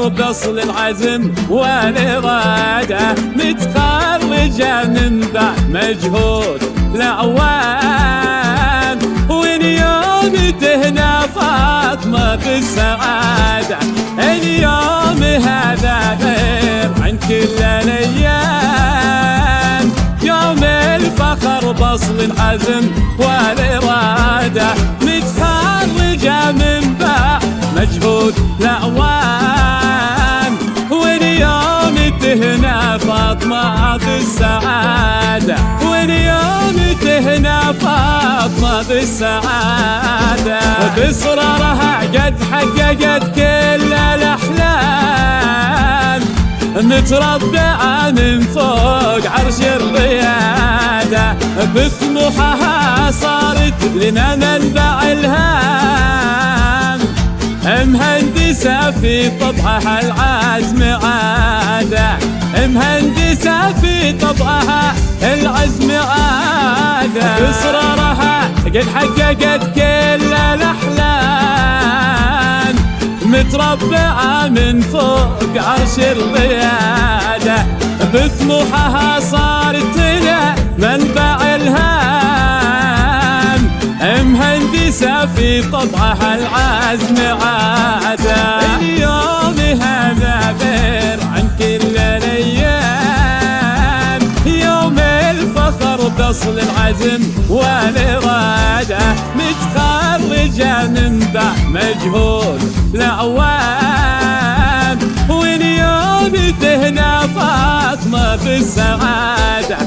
الفخر بأصل العزم والإرادة، متخرجة من بعد مجهود الأعوام، واليوم تهنى فاطمة بالسعادة. اليوم هذا غير عن كل الأيام، يوم الفخر بأصل العزم والإرادة، متخرجة من بعد مجهود الأعوام، واليوم تهنى فاطمة بالسعادة، واليوم تهنى فاطمة بالسعادة. بإصرارها قد حققت كل الأحلام، متربعة من فوق عرش الريادة، بطموحها صارت لنا منبع الهام، مهندسة في طبعها العزم عادة، مهندسة في طبعها العزم عادة. بإصرارها قد حققت كل الأحلام، متربعة من فوق عرش الريادة، بطموحها صارت لنا منبع الهام، مهندسة في طبعها العزم عادة. اليوم هذا غير عن كل الأيام، يوم الفخر بأصل العزم والإرادة، متخرجة من بعد مجهود الأعوام، واليوم تهنى فاطمة بالسعادة.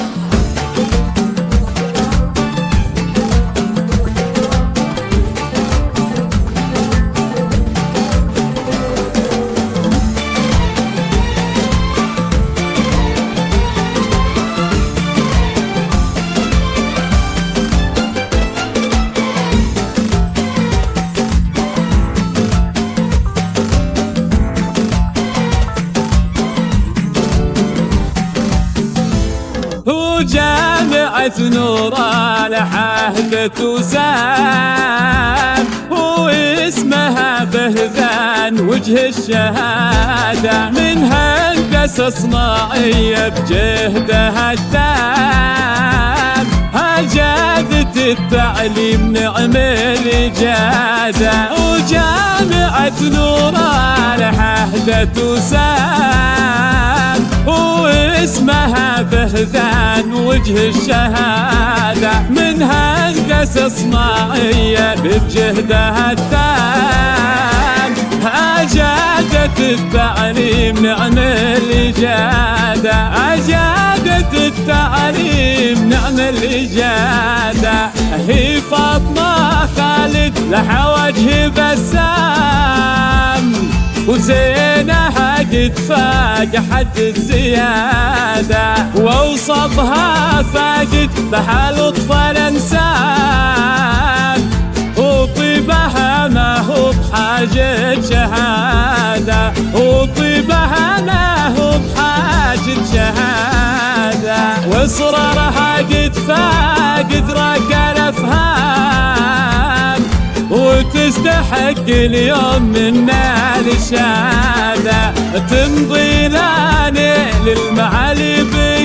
وجامعة نور العهد تسام، واسمها بهذان وجه الشهادة، من هندسة صناعية بجهدها التام، أجادت التعليم نعم الإجادة. وجامعة نور العهد تسام، واسمها بهذان وجه الشهادة، من هندسة صناعية بجهدها التام، أجادت التعليم نعم الإجادة، أجادت التعليم نعم الإجادة. هي فاطمة خالد لها وجه بسام، وزينها قد فاق حد الزيادة، ووصفها فاقد بها لطف الإنسان، وطيبها ما هو بحاجة شهادة، وطيبها ما هو بحاجة شهادة. وإصرارها قد فاقد رق الأفهام، وتستحق اليوم منا الشهادة، تمضي لنا للمعالي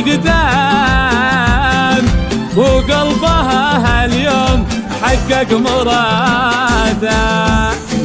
بقدام، وقلبها هاليوم حقق مراده.